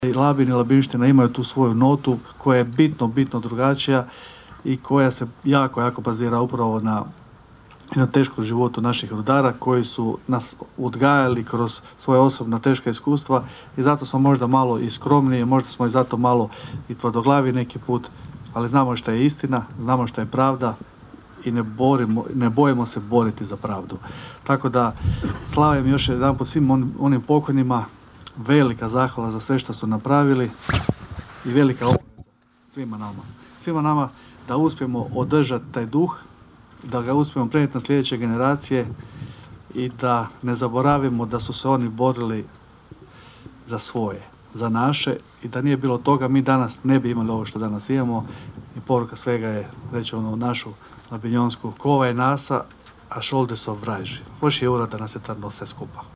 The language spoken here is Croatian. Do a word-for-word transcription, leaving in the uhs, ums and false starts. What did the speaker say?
Labin i Labinština imaju tu svoju notu koja je bitno, bitno drugačija i koja se jako, jako bazira upravo na, na teškom životu naših rudara koji su nas odgajali kroz svoje osobna teška iskustva i zato smo možda malo i skromniji, možda smo i zato malo i tvrdoglavi neki put, ali znamo što je istina, znamo što je pravda i ne, borimo, ne bojimo se boriti za pravdu. Tako da slavim još jedan put svim on, onim pokojnima, velika zahvala za sve što su napravili i velika obaveza svima nama. Svima nama da uspijemo održati taj duh, da ga uspijemo prenijeti na sljedeće generacije i da ne zaboravimo da su se oni borili za svoje, za naše i da nije bilo toga mi danas ne bi imali ovo što danas imamo i poruka svega je, reći ono našu labinjonsku, kova je nasa, a šolde so vrajži. Voši je ura da nas je tad sve skupa.